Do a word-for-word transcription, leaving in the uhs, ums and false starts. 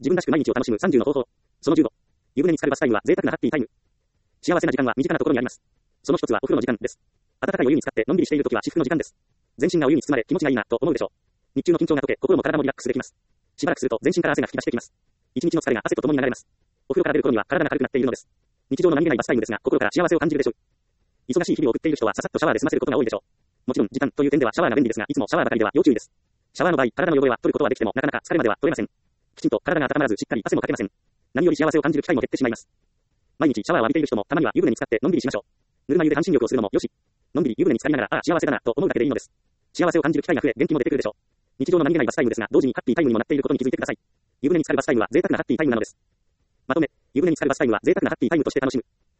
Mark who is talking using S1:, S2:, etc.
S1: 自分らしく毎日を楽しむさんじゅうの方法。そのじゅうご。湯船に浸かるバスタイムは贅沢なハッピータイム。幸せな時間は身近なところにあります。その一つはお風呂の時間です。温かいお湯に浸かってのんびりしているときは至福の時間です。全身がお湯に包まれ気持ちがいいなと思うでしょう。日中の緊張が解け、心も体もリラックスできます。しばらくすると全身から汗が吹き出してきます。一日の疲れが汗と共に流れます。お風呂から出る頃には体が軽くなっているのです。日常の何気ないバスタイムですが、心から幸せを感じるでしょう。忙しい日々を送っている人はささっとシャワーで済ませることが多いでしょう。もちろん時間という点ではシャワーが便利ですが、いつもシャワーばかりでは要注意です。シャワーの場合、体の汚れは取ることはできてもなかなか疲れまでは取れません。きちんと体が温まらずしっかり汗もかけません。何より幸せを感じる機会も減ってしまいます。毎日シャワーを浴びている人もたまには湯船に浸かってのんびりしましょう。ぬるま湯で半身浴をするのもよし。のんびり湯船に浸かりながら、ああ幸せだなと思うだけでいいのです。幸せを感じる機会が増え、元気も出てくるでしょう。日常の何気ないバスタイムですが、同時にハッピータイムにもなっていることに気づいてください。湯船に浸かるバスタイムは贅沢なハッピータイムなのです。まとめ、湯船に浸かるバスタイムは贅沢なハッピータイムとして楽しむ。